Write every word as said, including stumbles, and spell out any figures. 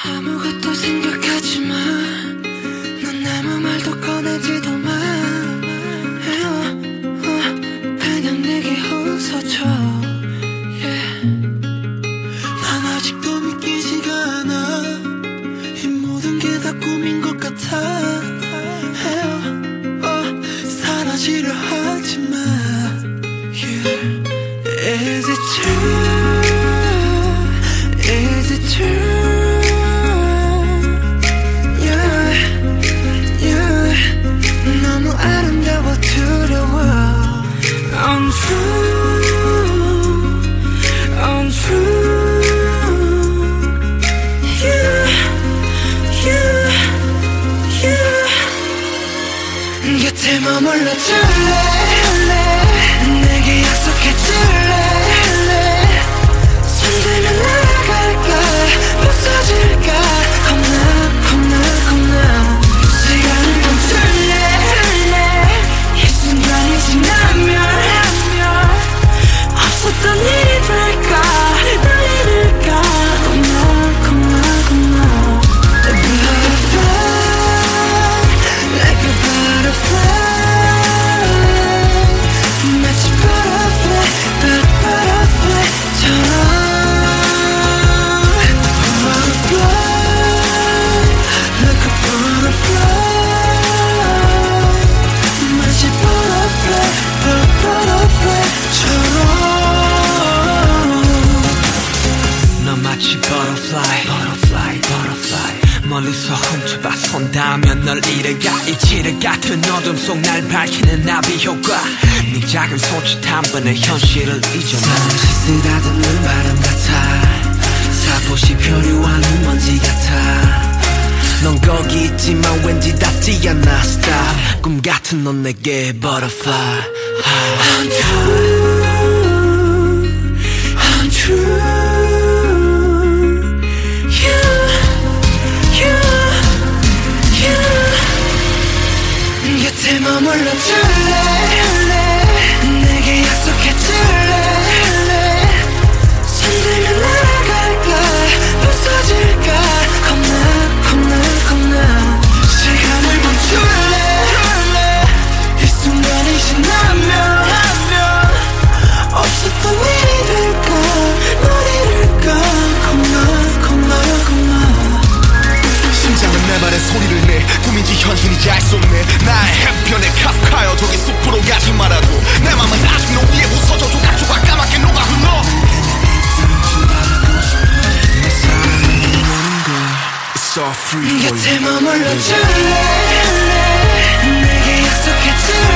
아무것도 생각하지 마. 넌 아무 말도 꺼내지도 마. 어, 그냥 내게 웃어줘. yeah. 난 아직도 믿기지가 않아. 이 모든 게 다 꿈인 것 같아. 어, 사라지려 하지 마. yeah. Is it true? Is it true? 곁에 머물러 줄래. 내게 약속해 줄래. 손들면 날아갈까 부서질까 겁나 겁나 겁나. 시간을 멈출래. 이 순간이 지나면 없었던 일이 될까 날 잃을까 겁나 겁나 겁나. Butterfly, butterfly, butterfly. 멀리서 훔쳐봐 손닿으면 널 잃어가. 이 지뢰 같은 어둠 속 날 밝히는 나비 효과. 네 작은 손짓 한 번에 현실을 잊어놔. 쓰다듬는 바람 같아. 살포시 표류하는 먼지 같아. 넌 거기 있지만 왠지 닿지 않아. Stop. 꿈 같은 넌 내게 butterfly. Untrue, untrue. 곁에 머물러 줄래. 내게 약속해 줄래. 손들면 날아갈까 부서질까 겁나 겁나 겁나. 시간을 멈출래. 이 순간이 지나면 없었던 일이 될까 널 잃을까 겁나 겁나 겁나. 심장은 내 말에 소리를 내. 꿈인지 현실인지 알 수 없네. 나의 해변에 카프카여 저기 숲으로 가지 말아도 내 맘은 아직 너 위에 웃어줘. 조각조각 까맣게 녹아 흘러. 내 사랑이 오는 걸 It's all free for you. 곁에 머물러 줄래. 내게 약속해 줄래.